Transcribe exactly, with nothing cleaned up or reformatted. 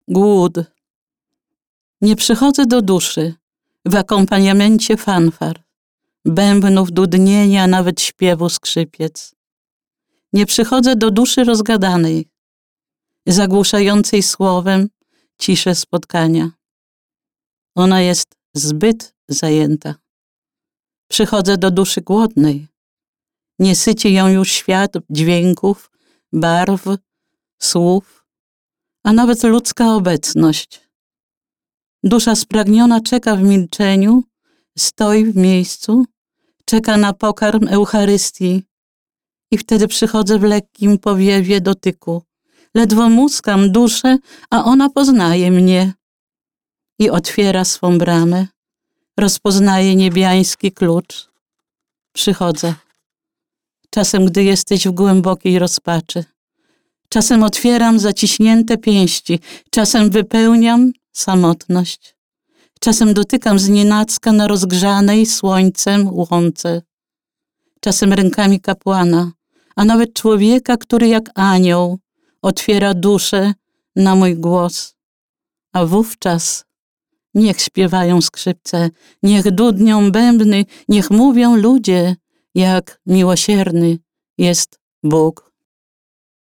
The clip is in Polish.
Głód. Nie przychodzę do duszy w akompaniamencie fanfar, bębnów, dudnienia, nawet śpiewu skrzypiec. Nie przychodzę do duszy rozgadanej, zagłuszającej słowem ciszę spotkania. Ona jest zbyt zajęta. Przychodzę do duszy głodnej. Nie syci ją już świat dźwięków, barw, słów, a nawet ludzka obecność. Dusza spragniona czeka w milczeniu, stoi w miejscu, czeka na pokarm Eucharystii i wtedy przychodzę w lekkim powiewie dotyku. Ledwo muskam duszę, a ona poznaje mnie i otwiera swą bramę. Rozpoznaje niebiański klucz. Przychodzę. Czasem, gdy jesteś w głębokiej rozpaczy. Czasem otwieram zaciśnięte pięści. Czasem wypełniam samotność. Czasem dotykam znienacka na rozgrzanej słońcem łące. Czasem rękami kapłana, a nawet człowieka, który jak anioł otwiera duszę na mój głos. A wówczas niech śpiewają skrzypce, niech dudnią bębny, niech mówią ludzie, jak miłosierny jest Bóg.